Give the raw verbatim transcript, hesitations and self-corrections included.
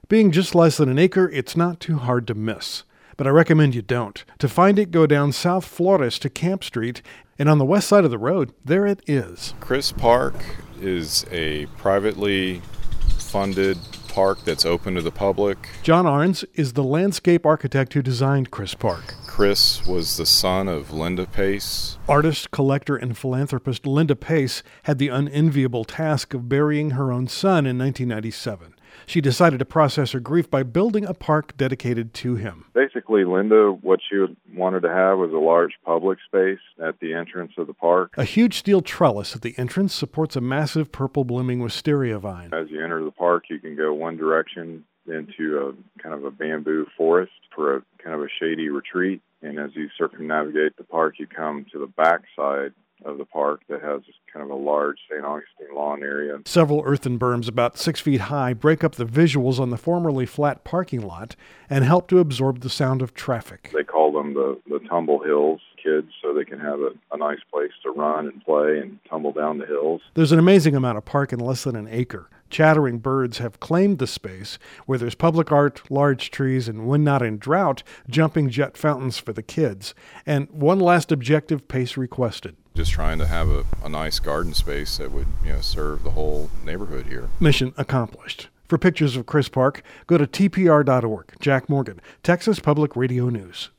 Being just less than an acre, it's not too hard to miss. But I recommend you don't. To find it, go down South Flores to Camp Street, and on the west side of the road, there it is. Chris Park is a privately funded park that's open to the public. John Arns is the landscape architect who designed Chris Park. Chris was the son of Linda Pace. Artist, collector, and philanthropist Linda Pace had the unenviable task of burying her own son in nineteen ninety-seven. She decided to process her grief by building a park dedicated to him. Basically, Linda, what she wanted to have was a large public space at the entrance of the park. A huge steel trellis at the entrance supports a massive purple blooming wisteria vine. As you enter the park, you can go one direction into a kind of a bamboo forest for a kind of a shady retreat. And as you circumnavigate the park, you come to the back side of the park that has kind of a large Saint Augustine lawn area. Several earthen berms about six feet high break up the visuals on the formerly flat parking lot and help to absorb the sound of traffic. They call them the, the tumble hills, kids, so they can have a, a nice place to run and play and tumble down the hills. There's an amazing amount of park in less than an acre. Chattering birds have claimed the space where there's public art, large trees, and when not in drought, jumping jet fountains for the kids. And one last objective Pace requested. Just trying to have a, a nice garden space that would, you know, serve the whole neighborhood here. Mission accomplished. For pictures of Chris Park, go to T P R dot org. Jack Morgan, Texas Public Radio News.